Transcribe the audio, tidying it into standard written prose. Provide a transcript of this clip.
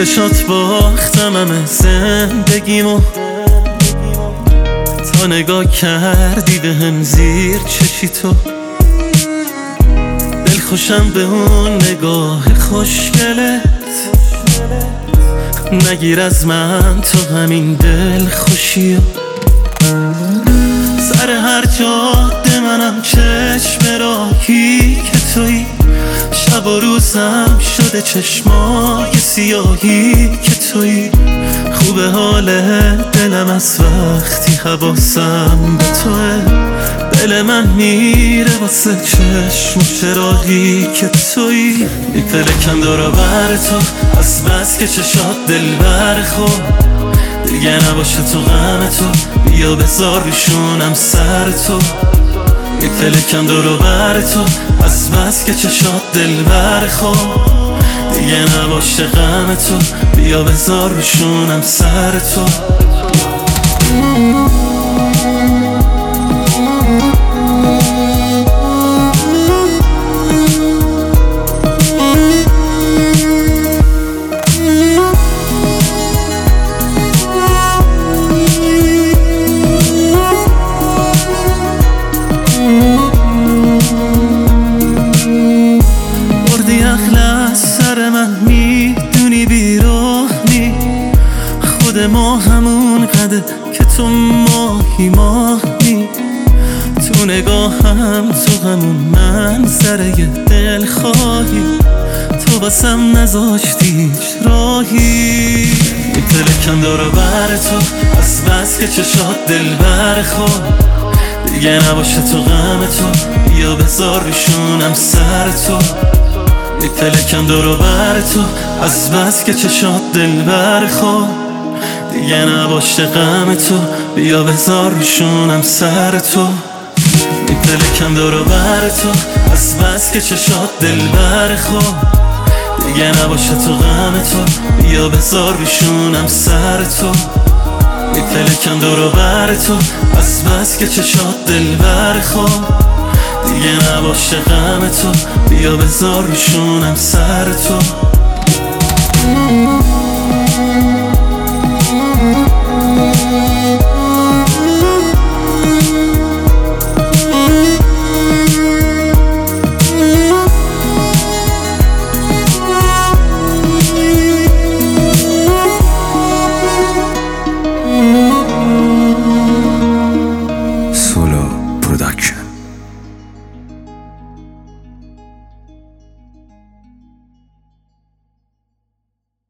چشات باختم همه زندگیمو، تا نگاه کردی به هم زیر چشی تو. دل خوشم به اون نگاه خوشگلت، نگیر از من تو همین دل خوشیو. سر هر جاده منم چشم راهی که تویی، شب و روزم شده چشمای سیاهی که تویی. خوبه حال دلم از وقتی حواسم به توه، دل من میره واسه چشم و چراغی که تویی. میپلکم دورا بر تو از بس که چشات دل برخور، دیگه نباشه تو غم تو، بیا بذار روشونم سر تو. میپلکم دورو بر تو از بس که چشات دل برخور، دیگه نباشه غم تو، بیا بذار روشونم سر تو. خود ما همون قده که تو ماهی ماهی، تو نگاهم تو همون منظره دل خواهی، تو بسم نذاشتی هیچ راهی. میپلکم دورا بر تو از بس که چشات دل برخور، دیگه نباشه تو غم تو، بیا بذار روشونم سر تو. میپلکم دورا بر تو از بس که چشات دل برخور، دیگه نباشه غم تو، بیا بذار روشونم سر تو. میپلکم دورو بر تو از بس که چشات دل برخور، دیگه نباشه تو غم تو، بیا بذار روشونم سر تو. میپلکم دورو بر تو از بس که چشات دل برخور، دیگه نباشه غم تو، بیا بذار روشونم سر تو.